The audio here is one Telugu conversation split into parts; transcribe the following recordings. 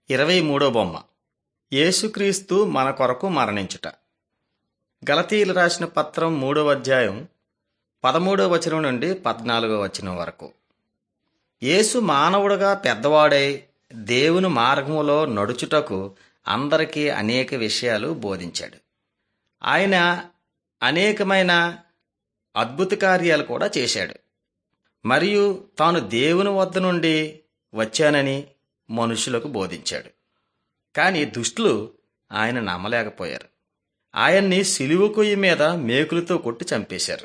23 బొమ్మ. యేసుక్రీస్తు మన కొరకు మరణించుట. గలతీయులు రాసిన పత్రం 3వ అధ్యాయం 13వ వచనం నుండి 14వ వచనం వరకు. యేసు మానవుడుగా పెద్దవాడై దేవుని మార్గములో నడుచుటకు అందరికీ అనేక విషయాలు బోధించాడు. ఆయన అనేకమైన అద్భుత కార్యాలు కూడా చేశాడు. మరియు తాను దేవుని వద్ద నుండి వచ్చానని మనుషులకు బోధించాడు. కానీ దుష్టులు ఆయన నమ్మలేకపోయారు. ఆయన్ని సిలువ కొయ్య మీద మేకులతో కొట్టి చంపేశారు.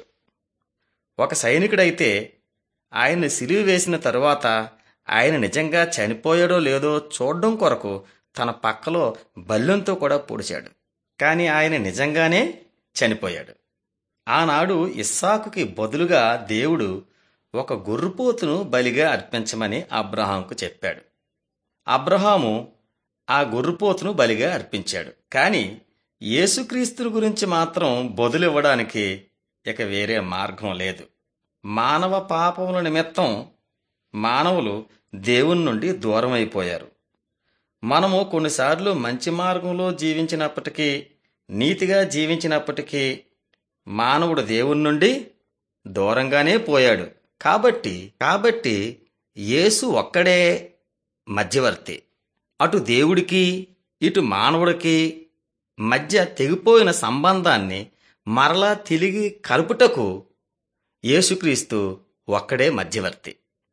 ఒక సైనికుడైతే ఆయన్ని సిలువ వేసిన తరువాత ఆయన నిజంగా చనిపోయాడో లేదో చూడడం కొరకు తన పక్కలో బల్లెంతో కూడా పొడిచాడు. కానీ ఆయన నిజంగానే చనిపోయాడు. ఆనాడు ఇస్సాకుకి బదులుగా దేవుడు ఒక గొర్రెపోతును బలిగా అర్పించమని అబ్రహాముకు చెప్పాడు. అబ్రహాము ఆ గొర్రెపోతును బలిగా అర్పించాడు. కానీ యేసుక్రీస్తు గురించి మాత్రం బదులివ్వడానికి ఇక వేరే మార్గం లేదు. మానవ పాపముల నిమిత్తం మానవులు దేవుని నుండి దూరం అయిపోయారు. మనము కొన్నిసార్లు మంచి మార్గంలో జీవించినప్పటికీ, నీతిగా జీవించినప్పటికీ మానవుడు దేవుని నుండి దూరంగానే పోయాడు. కాబట్టి యేసు ఒక్కడే మధ్యవర్తి. అటు దేవుడికి ఇటు మానవుడికి మధ్య తెగిపోయిన సంబంధాన్ని మరలా తిరిగి కలుపుటకు యేసుక్రీస్తు ఒక్కడే మధ్యవర్తి.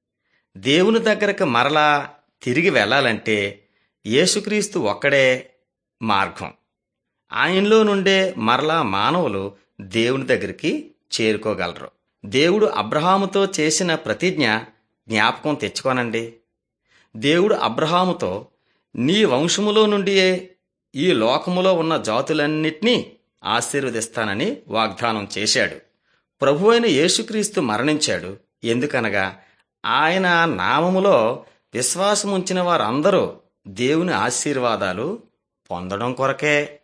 దేవుని దగ్గరకు మరలా తిరిగి వెళ్ళాలంటే యేసుక్రీస్తు ఒక్కడే మార్గం. ఆయనలో నుండే మరలా మానవులు దేవుని దగ్గరికి చేరుకోగలరు. దేవుడు అబ్రహాముతో చేసిన ప్రతిజ్ఞ జ్ఞాపకం తెచ్చుకోనండి. దేవుడు అబ్రహాముతో నీ వంశములో నుండియే ఈ లోకములో ఉన్న జాతులన్నిటినీ ఆశీర్వదిస్తానని వాగ్దానం చేశాడు. ప్రభువైన యేసుక్రీస్తు మరణించాడు. ఎందుకనగా ఆయన నామములో విశ్వాసముంచిన వారందరూ దేవుని ఆశీర్వాదాలు పొందడం కొరకే.